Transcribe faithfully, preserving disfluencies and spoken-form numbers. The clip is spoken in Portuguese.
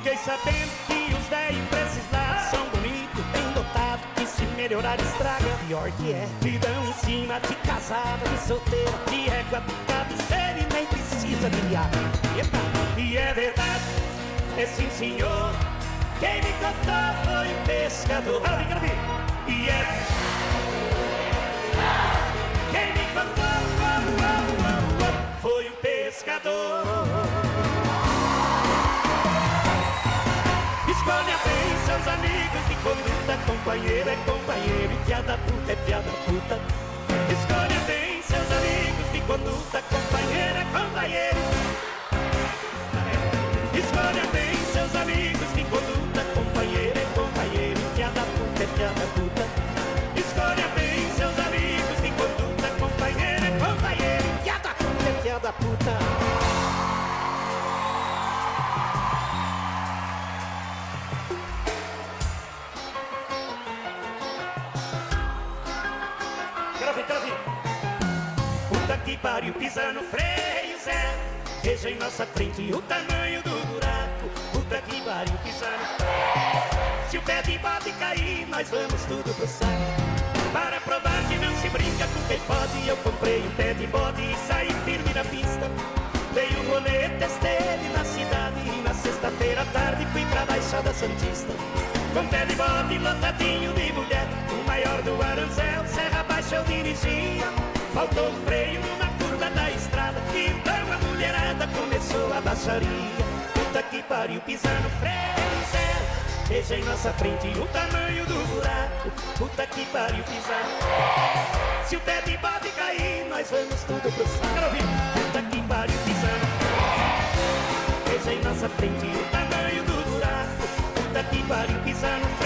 Fiquei sabendo que os velhos pra esses lados são bonitos, bem dotados, que se melhorar estraga. Pior que é, te dão em cima de casada, de solteira, de régua, de cabeceira e nem precisa de viado. Epa, e é verdade, é sim senhor, quem me contou foi o pescador. Quero ver, quero ver. E é quem me contou oh, oh, oh, oh, foi o pescador. Escolha bem seus amigos de conduta, companheiro é companheiro e fiada puta é fiada puta. Escolha bem seus amigos de conduta, companheiro é companheiro. Escolha bem seus amigos de conduta, companheiro é companheiro e fiada puta é fiada puta. Escolha bem seus amigos de conduta, companheiro é companheiro e fiada puta é fiada puta. Puta que pariu, pisa no freio, Zé. Veja em nossa frente o tamanho do buraco. Puta que pariu, pisa no freio. Se o pé de bode cair, nós vamos tudo pro saco. Para provar que não se brinca com quem pode, eu comprei um pé de bode e saí firme na pista. Dei um rolê, testei ele na cidade e na sexta-feira à tarde fui pra Baixada Santista. Com pé de bode lotadinho de mulher, o maior do Aranzel, Serra Baixa eu dirigia. Faltou o freio numa curva da estrada, então a mulherada começou a baixaria. Puta que pariu, pisa no freio, Zé. Veja em nossa frente o tamanho do buraco. Puta que pariu, pisa no freio. Se o pé de bode cair, nós vamos tudo pro saco. Puta que pariu, pisa no freio. Veja em nossa frente o tamanho do buraco. Puta que pariu, pisa no freio.